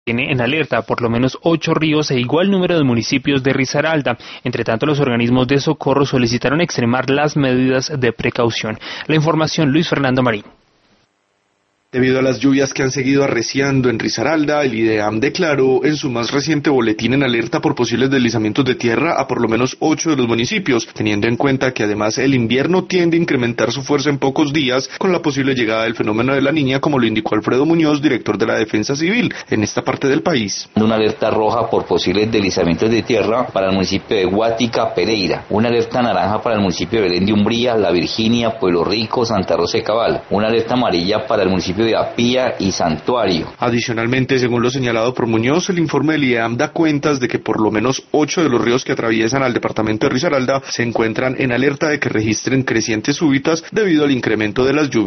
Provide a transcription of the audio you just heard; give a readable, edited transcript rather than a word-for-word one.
Tiene en alerta por lo menos 8 ríos e igual número de municipios de Risaralda. Entre tanto, los organismos de socorro solicitaron extremar las medidas de precaución. La información, Luis Fernando Marín. Debido a las lluvias que han seguido arreciando en Risaralda, el IDEAM declaró en su más reciente boletín en alerta por posibles deslizamientos de tierra a por lo menos 8 de los municipios, teniendo en cuenta que además el invierno tiende a incrementar su fuerza en pocos días con la posible llegada del fenómeno de la Niña, como lo indicó Alfredo Muñoz, director de la Defensa Civil en esta parte del país. Una alerta roja por posibles deslizamientos de tierra para el municipio de Guática, Pereira. Una alerta naranja para el municipio de Belén de Umbría, La Virginia, Pueblo Rico, Santa Rosa de Cabal. Una alerta amarilla para el municipio de Apía y Santuario. Adicionalmente, según lo señalado por Muñoz, el informe del IDEAM da cuentas de que por lo menos 8 de los ríos que atraviesan al departamento de Risaralda se encuentran en alerta de que registren crecientes súbitas debido al incremento de las lluvias.